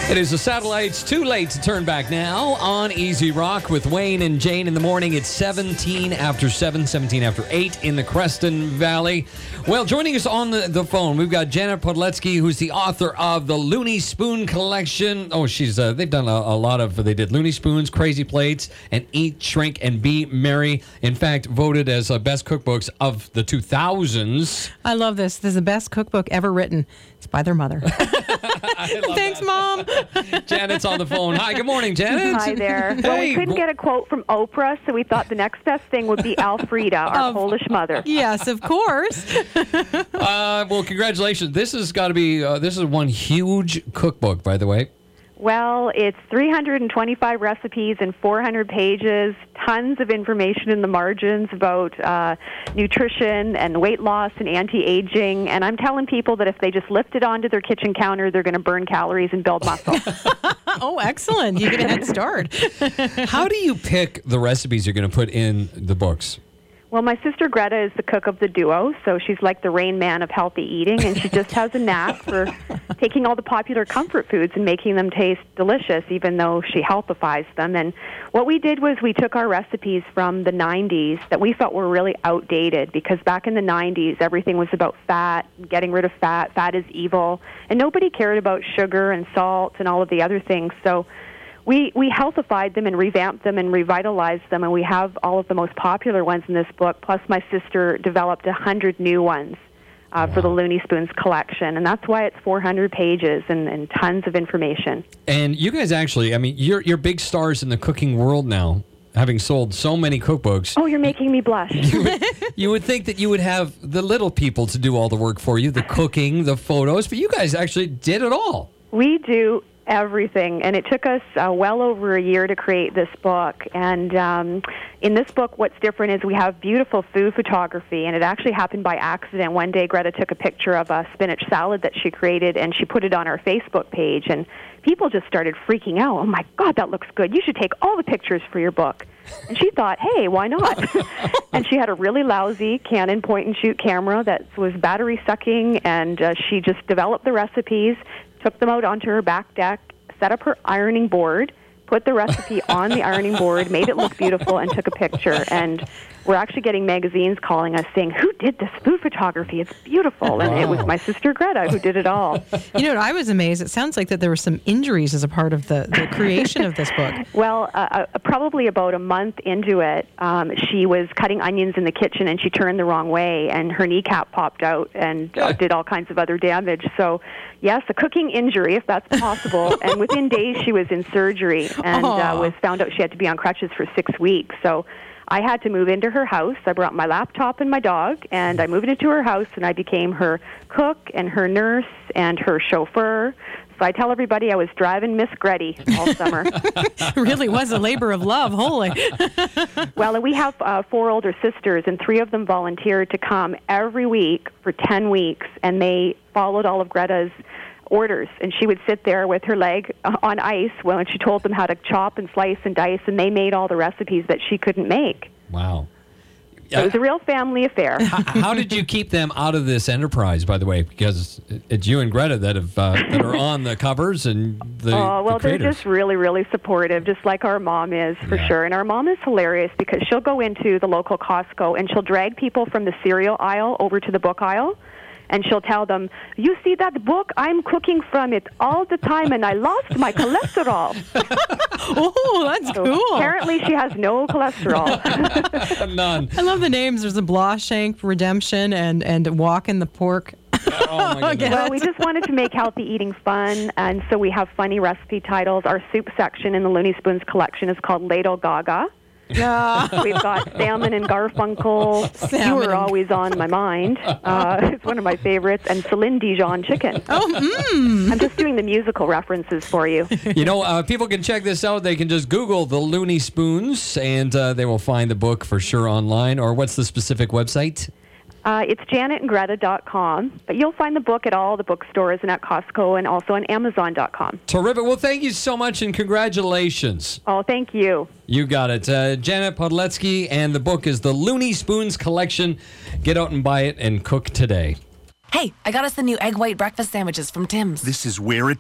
It is the Satellites. Too late to turn back now on Easy Rock with Wayne and Jane in the morning. It's 17 after 7, 17 after 8 in the Creston Valley. Well, joining us on the phone, we've got Janet Podoletsky, who's the author of the Looney Spoon Collection. Oh, they've done a lot of, they did Looney Spoons, Crazy Plates, and Eat, Shrink, and Be Merry. In fact, voted as best cookbooks of the 2000s. I love this. This is the best cookbook ever written. It's by their mother. Thanks, Mom. Janet's on the phone. Hi, good morning, Janet. Hi there. Well, we couldn't get a quote from Oprah, so we thought the next best thing would be Alfreda, our Polish mother. Yes, of course. Well, congratulations. This has got to be, this is one huge cookbook, by the way. Well, it's 325 recipes and 400 pages, tons of information in the margins about nutrition and weight loss and anti-aging. And I'm telling people that if they just lift it onto their kitchen counter, they're going to burn calories and build muscle. Oh, excellent. You get a head start. How do you pick the recipes you're going to put in the books? Well, my sister Greta is the cook of the duo, so she's like the Rain Man of healthy eating, and she just has a knack for taking all the popular comfort foods and making them taste delicious, even though she healthifies them. And what we did was we took our recipes from the 90s that we felt were really outdated, because back in the 90s, everything was about fat, getting rid of fat. Fat is evil, and nobody cared about sugar and salt and all of the other things. So we healthified them and revamped them and revitalized them, and we have all of the most popular ones in this book, plus my sister developed 100 new ones for the Looney Spoons collection, and that's why it's 400 pages and tons of information. And you guys actually, I mean, you're big stars in the cooking world now, having sold so many cookbooks. Oh, you're making me blush. You would think that you would have the little people to do all the work for you, the cooking, the photos, but you guys actually did it all. We do everything, and it took us well over a year to create this book. And in this book, what's different is we have beautiful food photography, and it actually happened by accident. One day, Greta took a picture of a spinach salad that she created, and she put it on our Facebook page, and people just started freaking out. Oh, my God, that looks good. You should take all the pictures for your book. And she thought, hey, why not? And she had a really lousy Canon point-and-shoot camera that was battery-sucking, and she just developed the recipes, took them out onto her back deck, set up her ironing board, put the recipe on the ironing board, made it look beautiful, and took a picture. And we're actually getting magazines calling us saying, who did this food photography? It's beautiful. And it was my sister Greta who did it all. You know, I was amazed. It sounds like that there were some injuries as a part of the creation of this book. Well, probably about a month into it, she was cutting onions in the kitchen, and she turned the wrong way, and her kneecap popped out and did all kinds of other damage. So, yes, a cooking injury, if that's possible. And within days, she was in surgery and was found out she had to be on crutches for 6 weeks. So I had to move into her house. I brought my laptop and my dog, and I moved into her house, and I became her cook and her nurse and her chauffeur. So I tell everybody I was driving Miss Gretty all summer. It really was a labor of love, holy. Well, and we have 4 older sisters, and 3 of them volunteered to come every week for 10 weeks, and they followed all of Greta's orders, and she would sit there with her leg on ice when she told them how to chop and slice and dice, and they made all the recipes that she couldn't make. Wow. So it was a real family affair. How did you keep them out of this enterprise, by the way? Because it's you and Greta that have that are on the covers and the they're just really, really supportive, just like our mom is, for sure. And our mom is hilarious because she'll go into the local Costco and she'll drag people from the cereal aisle over to the book aisle. And she'll tell them, you see that book? I'm cooking from it all the time, and I lost my cholesterol. Oh, that's cool. Apparently, she has no cholesterol. None. I love the names. There's a Blawshank Redemption and Walking the Pork. Oh, my goodness. Well, we just wanted to make healthy eating fun, and so we have funny recipe titles. Our soup section in the Looney Spoons collection is called Ladle Gaga. Yeah. We've got Salmon and Garfunkel. You were always on my mind. It's one of my favorites. And Celine Dijon chicken. I'm just doing the musical references for you. You know, people can check this out. They can just Google the Looney Spoons, and they will find the book for sure online. Or what's the specific website? It's janetandgreta.com, but you'll find the book at all the bookstores and at Costco and also on Amazon.com. Terrific. Well, thank you so much and congratulations. Oh, thank you. You got it. Janet Podoletsky, and the book is the Looney Spoons Collection. Get out and buy it and cook today. Hey, I got us the new egg white breakfast sandwiches from Tim's. This is where it